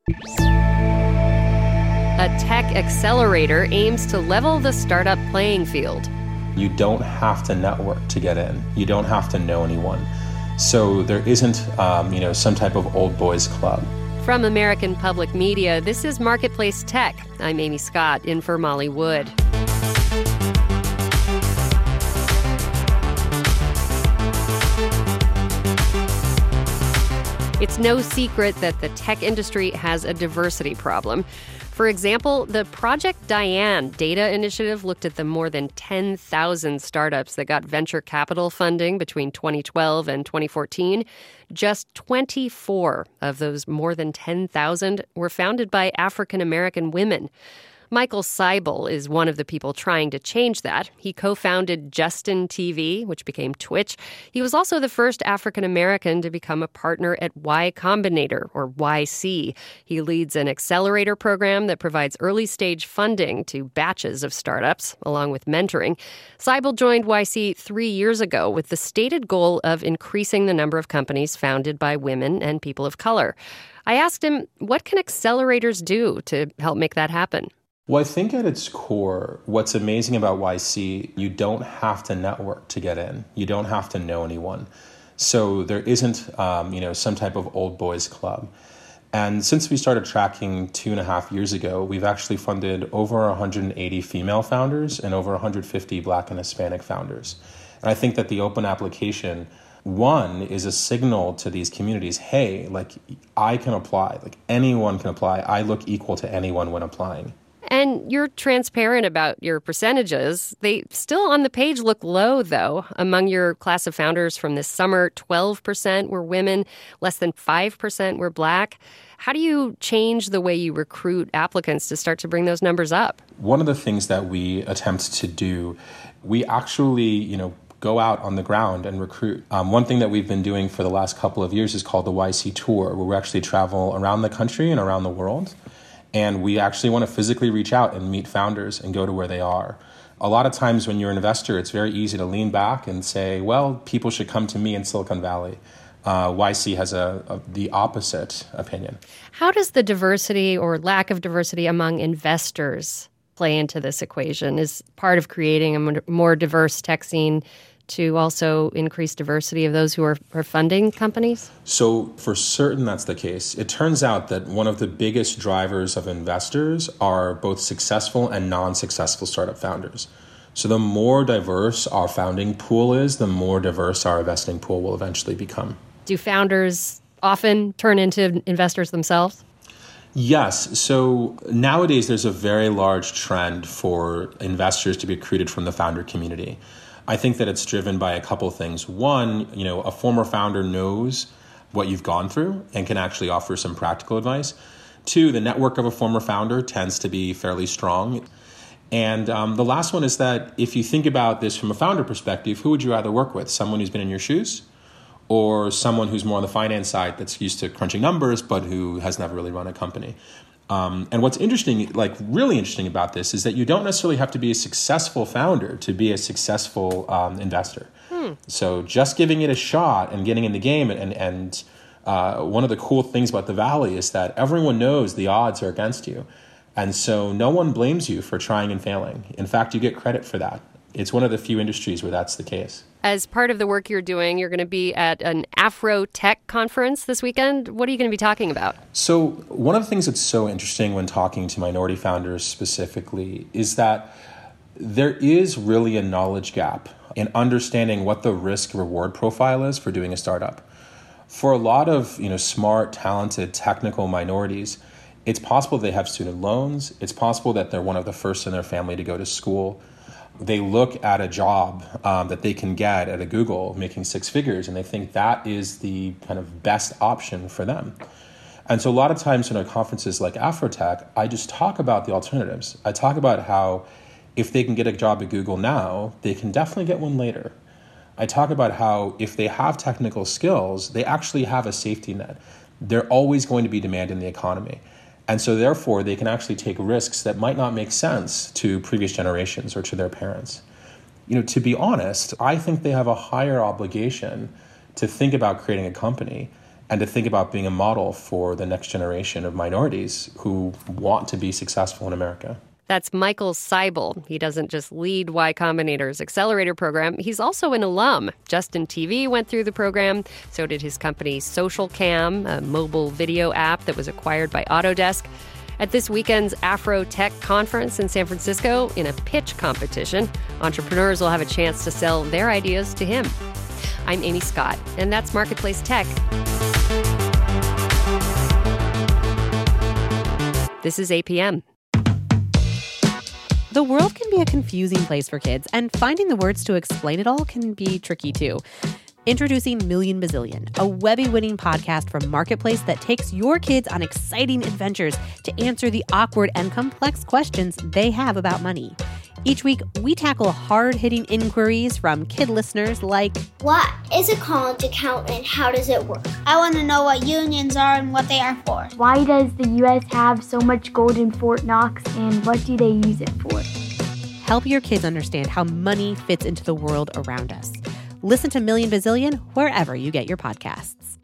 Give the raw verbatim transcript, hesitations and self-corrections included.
A tech accelerator aims to level the startup playing field. You don't have to network to get in. You don't have to know anyone. So there isn't, um, you know, some type of old boys club. From American Public Media, this is Marketplace Tech. I'm Amy Scott, in for Molly Wood. It's no secret that the tech industry has a diversity problem. For example, the Project Diane data initiative looked at the more than ten thousand startups that got venture capital funding between twenty twelve and twenty fourteen. Just twenty-four of those more than ten thousand were founded by African American women. Michael Seibel is one of the people trying to change that. He co-founded Justin T V, which became Twitch. He was also the first African-American to become a partner at Y Combinator, or Y C. He leads an accelerator program that provides early-stage funding to batches of startups, along with mentoring. Seibel joined Y C three years ago with the stated goal of increasing the number of companies founded by women and people of color. I asked him, what can accelerators do to help make that happen? Well, I think at its core, what's amazing about Y C, you don't have to network to get in. You don't have to know anyone. So there isn't, um, you know, some type of old boys club. And since we started tracking two and a half years ago, we've actually funded over one hundred eighty female founders and over one hundred fifty Black and Hispanic founders. And I think that the open application, one, is a signal to these communities, hey, like, I can apply. Like, anyone can apply. I look equal to anyone when applying. And you're transparent about your percentages. They still on the page look low, though. Among your class of founders from this summer, twelve percent were women, less than five percent were Black. How do you change the way you recruit applicants to start to bring those numbers up? One of the things that we attempt to do, we actually, you know, go out on the ground and recruit. Um, one thing that we've been doing for the last couple of years is called the Y C Tour, where we actually travel around the country and around the world. And we actually want to physically reach out and meet founders and go to where they are. A lot of times when you're an investor, it's very easy to lean back and say, well, people should come to me in Silicon Valley. Uh, Y C has a, a the opposite opinion. How does the diversity or lack of diversity among investors play into this equation? Is part of creating a more diverse tech scene to also increase diversity of those who are, are funding companies? So for certain, that's the case. It turns out that one of the biggest drivers of investors are both successful and non-successful startup founders. So the more diverse our founding pool is, the more diverse our investing pool will eventually become. Do founders often turn into investors themselves? Yes. So nowadays, there's a very large trend for investors to be recruited from the founder community. I think that it's driven by a couple things. One, you know, a former founder knows what you've gone through and can actually offer some practical advice. Two, the network of a former founder tends to be fairly strong. And um, the last one is that if you think about this from a founder perspective, who would you rather work with? Someone who's been in your shoes or someone who's more on the finance side that's used to crunching numbers but who has never really run a company? Um, and what's interesting, like really interesting about this is that you don't necessarily have to be a successful founder to be a successful um, investor. Hmm. So just giving it a shot and getting in the game. And, and uh, one of the cool things about the Valley is that everyone knows the odds are against you. And so no one blames you for trying and failing. In fact, you get credit for that. It's one of the few industries where that's the case. As part of the work you're doing, you're going to be at an Afro Tech conference this weekend. What are you going to be talking about? So one of the things that's so interesting when talking to minority founders specifically is that there is really a knowledge gap in understanding what the risk-reward profile is for doing a startup. For a lot of, you know, smart, talented, technical minorities, it's possible they have student loans. It's possible that they're one of the first in their family to go to school. They look at a job um, that they can get at a Google making six figures, and they think that is the kind of best option for them. And so a lot of times in our conferences like Afrotech, I just talk about the alternatives. I talk about how if they can get a job at Google now, they can definitely get one later. I talk about how if they have technical skills, they actually have a safety net. They're always going to be demand in the economy. And so therefore, they can actually take risks that might not make sense to previous generations or to their parents. You know, to be honest, I think they have a higher obligation to think about creating a company and to think about being a model for the next generation of minorities who want to be successful in America. That's Michael Seibel. He doesn't just lead Y Combinator's accelerator program, he's also an alum. Justin T V went through the program. So did his company SocialCam, a mobile video app that was acquired by Autodesk. At this weekend's Afro Tech Conference in San Francisco, in a pitch competition, entrepreneurs will have a chance to sell their ideas to him. I'm Amy Scott, and that's Marketplace Tech. This is A P M. The world can be a confusing place for kids, and finding the words to explain it all can be tricky too. Introducing Million Bazillion, a Webby-winning podcast from Marketplace that takes your kids on exciting adventures to answer the awkward and complex questions they have about money. Each week, we tackle hard-hitting inquiries from kid listeners like, what is a college account and how does it work? I want to know what unions are and what they are for. Why does the U S have so much gold in Fort Knox and what do they use it for? Help your kids understand how money fits into the world around us. Listen to Million Bazillion wherever you get your podcasts.